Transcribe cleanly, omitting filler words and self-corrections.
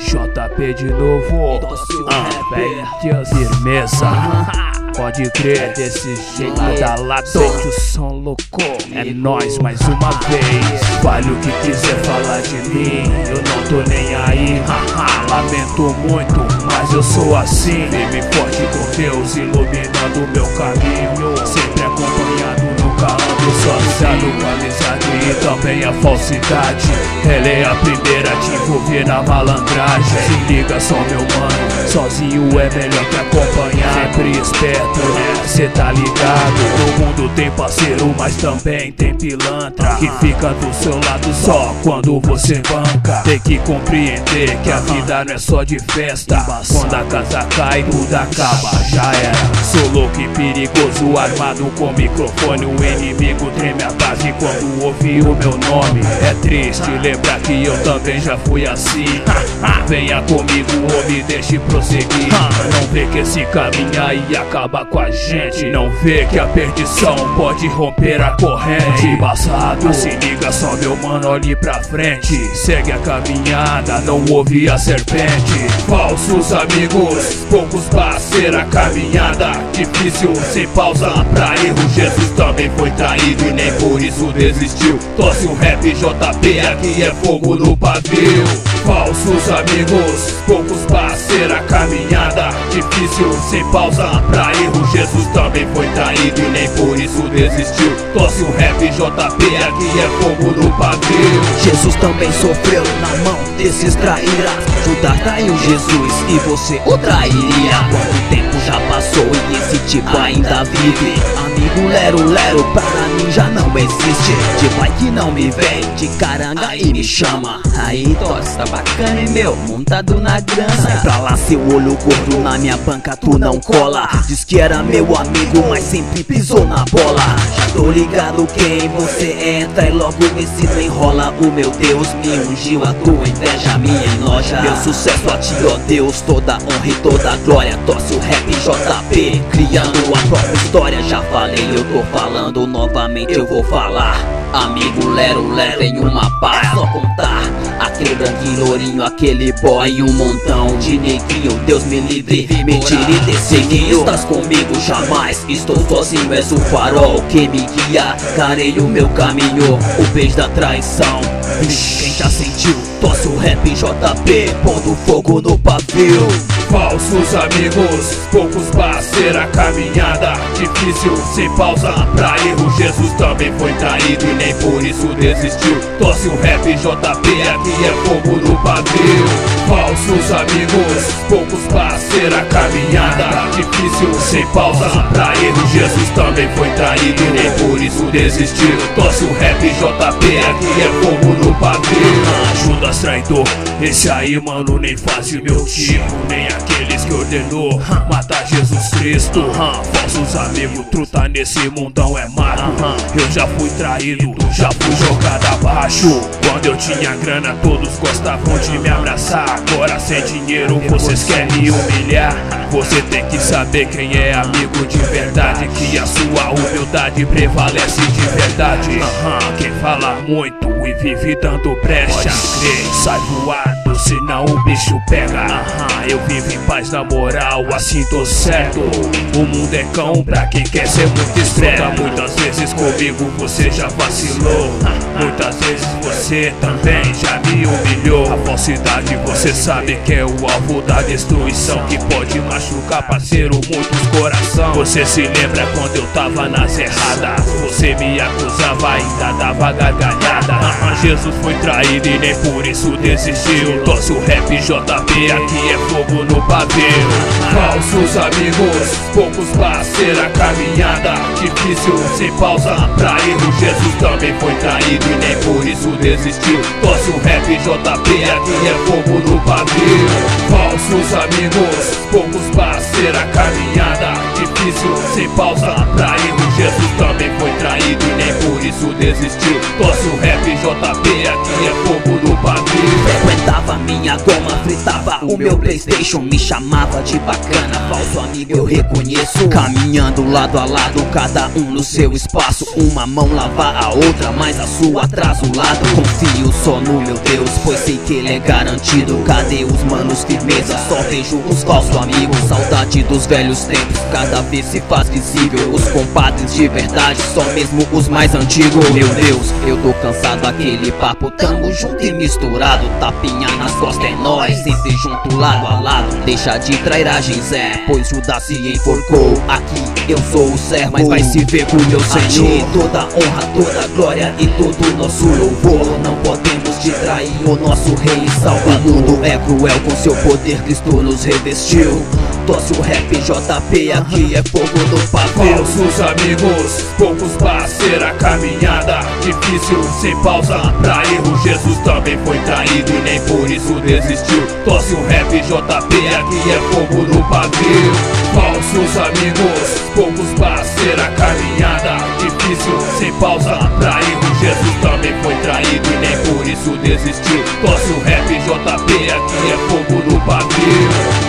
JP de novo, firmeza. Pode crer, desse jeito da lado, sente o som louco. É nóis mais uma vez. Fale o que quiser falar de mim, eu não tô nem aí. Lamento muito, mas eu sou assim. Firme forte com Deus, iluminando meu caminho. Sempre acompanhado, nunca ando sozinho. Com a amizade e também a falsidade. Ela é a primeira a te envolver na malandragem. Se liga só meu mano, sozinho é melhor que acompanhar. Sempre esperto, cê tá ligado. No mundo tem parceiro, mas também tem pilantra que fica do seu lado só quando você banca. Tem que compreender que a vida não é só de festa. Quando a casa cai, tudo acaba, já era. Sou louco e perigoso, armado com microfone. O inimigo treme a base quando ouve o meu nome. É triste lembrar que eu também já fui assim. Venha comigo ou me deixe prosseguir. Não vê que esse caminho aí acaba com a gente. Não vê que a perdição pode romper a corrente. Embaçado, se liga só meu mano, olhe pra frente. Segue a caminhada, não ouve a serpente. Falsos amigos, poucos parceira, caminhada difícil, sem pausa pra erro. Jesus também foi traído e nem por isso desistiu. Tosse o rap JP, aqui é fogo no pavio. Falsos amigos, poucos parceira, caminhada difícil, sem pausa pra erro. Jesus também foi traído e nem por isso desistiu. Tosse o rap JP, aqui é fogo no pavio. Jesus também sofreu na mão desses trairás. Judas traiu Jesus e você o trairia. Quanto tempo já passou e esse tipo ainda vive? Amigo lero, para mim já não existe. De pai que não me vem de caranga e me chama. Aí Tosse, tá bacana hein meu, montado na grana. Sai pra lá seu olho gordo, na minha banca tu não cola. Diz que era meu amigo, mas sempre pisou na bola. Já tô ligado quem você entra e logo esse não enrola. O meu Deus me ungiu, a tua inveja me enoja. Meu sucesso a ti, ó Deus, toda honra e toda glória. Tosse o rap JP, criando a própria história. Já falei, eu tô falando novamente, eu vou falar. Amigo lero, tem uma paz, só contar. Aquele branquinho lourinho, aquele boy, um montão de neguinho. Deus me livre, me tire desse ninho. Estás comigo jamais, estou sozinho, és o farol que me guia. Carei o meu caminho, o beijo da traição. Quem já sentiu? Tosse o rap JP, pondo fogo no pavio. Falsos amigos, poucos parceira, caminhada difícil, sem pausa pra erro. Jesus também foi traído e nem por isso desistiu. Tosse o rap JP, aqui é fogo no pavio. Falsos amigos, poucos parceira, caminhada difícil, sem pausa pra erro. Jesus também foi traído e nem por isso desistiu. Tosse o rap JP, aqui é fogo no pavio. Judas traidor, esse aí mano nem faz o meu tipo, nem aqueles que ordenou matar Jesus Cristo. Falsos amigos, truta nesse mundão é mato. Eu já fui traído, já fui jogado abaixo. Quando eu tinha grana todos gostavam de me abraçar. Agora sem dinheiro vocês querem me humilhar. Você tem que saber quem é amigo de verdade, que a sua humildade prevalece de verdade. Quem fala muito e vive dando brecha, sai voado, senão o bicho pega. Eu vivo em paz na moral, assim tô certo. O mundo é cão pra quem quer ser muito estrela. Muitas vezes comigo você já vacilou, muitas vezes você também já me humilhou. A falsidade você sabe que é o alvo da destruição, que pode machucar parceiro muitos coração. Você se lembra quando eu tava nas erradas? Você me acusava, ainda dava gargalhada. Jesus foi traído e nem por isso desistiu. Tosse o rap JP, aqui é fogo no pavio. Falsos amigos, poucos parceira, caminhada difícil, sem pausa pra erro. Jesus também foi traído e nem por isso desistiu. Tosse o rap JP, aqui é fogo no pavio. Falsos amigos, poucos parceira, caminhada difícil, sem pausa pra erro. Jesus também foi traído e nem por isso desistiu. Tosse o rap JP, aqui é fogo no pavio. Frequentava minha minha goma, fritava o meu PlayStation, me chamava de bacana, falso amigo eu reconheço. Caminhando lado a lado, cada um no seu espaço, uma mão lava a outra, mas a sua atrás o lado. Confio só no meu Deus, pois sei que ele é garantido. Cadê os manos firmeza? Só vejo os falsos amigos. Saudade dos velhos tempos, cada vez se faz visível. Os compadres de verdade, só mesmo os mais antigos. Meu Deus, eu tô cansado aquele papo, tamo junto e misturado. Tapinha nas costas é nóis, sempre junto lado a lado. Deixa de trairagem Zé, pois Judas se enforcou. Aqui eu sou o servo, mas vai se ver com meu Senhor. Toda honra, toda glória e todo nosso louvor. Não podemos te trair, o nosso rei e salvador. O mundo é cruel, com seu poder Cristo nos revestiu. Tosse o rap JP, aqui é fogo do pavio. Falsos amigos, poucos pra ser a caminhada. Difícil, sem pausa, pra erro Jesus também foi traído e nem por isso desistiu. Tosse o rap JP, aqui é fogo no pavio. Falsos amigos, poucos pra ser a caminhada. Difícil, sem pausa, pra erro Jesus também foi traído e nem por isso desistiu. Tosse o rap JP, aqui é fogo no pavio.